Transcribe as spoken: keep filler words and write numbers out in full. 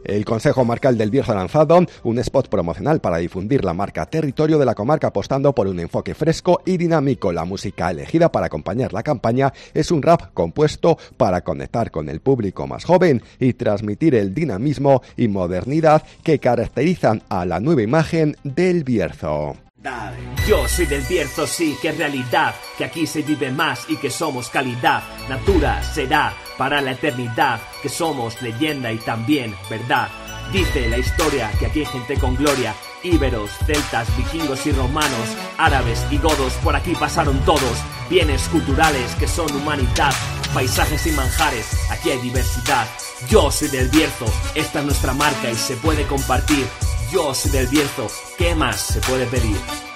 El Consejo Marcal del Bierzo ha lanzado un spot promocional para difundir la marca Territorio de la comarca, apostando por un enfoque fresco y dinámico. La música elegida para acompañar la campaña es un rap compuesto para conectar con el público más joven y transmitir el dinamismo y modernidad que caracterizan a la nueva imagen del Bierzo. Dale. Yo soy del Bierzo, sí, que es realidad, que aquí se vive más y que somos calidad. Natura será para la eternidad, que somos leyenda y también verdad. Dice la historia que aquí hay gente con gloria, íberos, celtas, vikingos y romanos, árabes y godos, por aquí pasaron todos. Bienes culturales que son humanidad, paisajes y manjares, aquí hay diversidad. Yo soy del Bierzo, esta es nuestra marca y se puede compartir. Yo soy del Bierzo, ¿qué más se puede pedir?